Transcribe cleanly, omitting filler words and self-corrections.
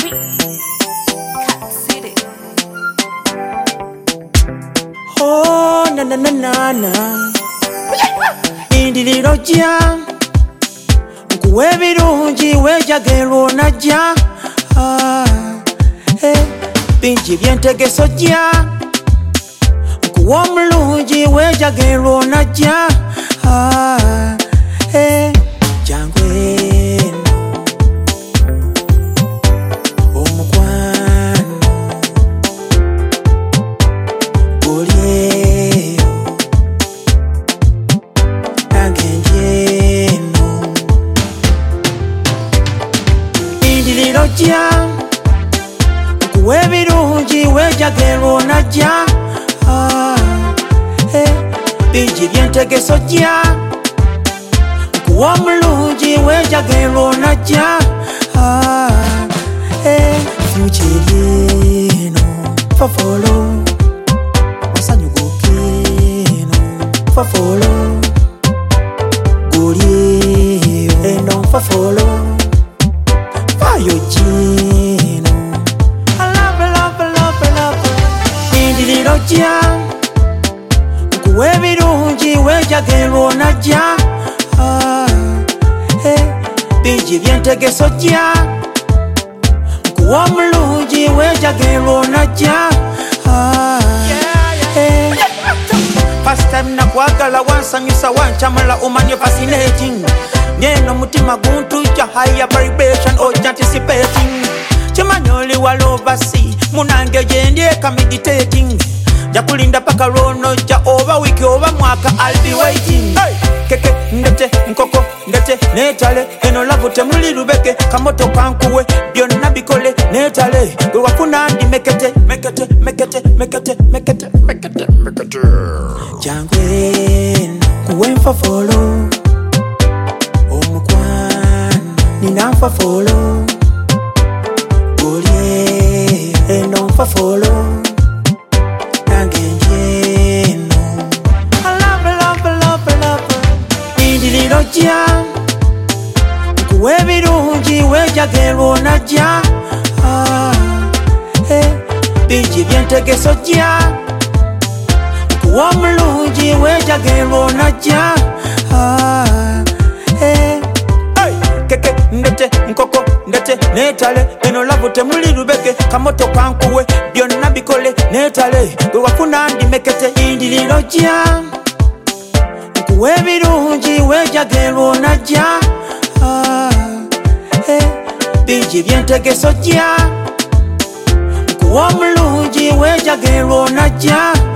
Oh, na na na na na. Indiliro jya nkuwe birungi wejagerwa najja bingi byentegeso jya nkuwe omulungi wejagerwa najja jangwe omukwano gulyeyo nange ndyeno indiliro jya nkuwe ebirungi wejagerwa najja bingi byentegeso jya nkuwe omulungi wejagerwa najja fukiryeno fafolo masanyugukeno fafolo gulyeyo eno fafolo fayo jeno indiliro jya nkuwe ebirungi wejagerwa najja bingi byentegeso jya nkuwe omulungi wejagerwa najja First time nakwagala wansanyusa wanchamala umanye fascinating Nyeno mutima guntuja higher vibration or anticipating Chimanyi oli wala oversea munange gyendeka meditating Jakulinda paka rono ja oba wiki oba mwaka I'll be waiting Keke ndete nkoko ndete netale eno lavu temuli lubeke kamoto kankuwe byonna bikole netale gwe wafuna ndi mekete mekete mekete mekete mekete mekete mekete jangwe kuwe nfafolo omukwano nina nfafolo gulye eno nfafolo nange ndyeno indiliro jya nkuwe ebirungi wejagerwa najja bingi byentegeso jya nkuwe omulungi wejagerwa najja keke ndete nkoko ndete netale eno lavu temuli lubeke kamoto kankuwe byonna bikole netale gwe wafuna ndi mekete indiliro jya nkuwe ebirungi wejagerwa najja bingi byentegeso jya nkuwe omulungi wejagerwa najja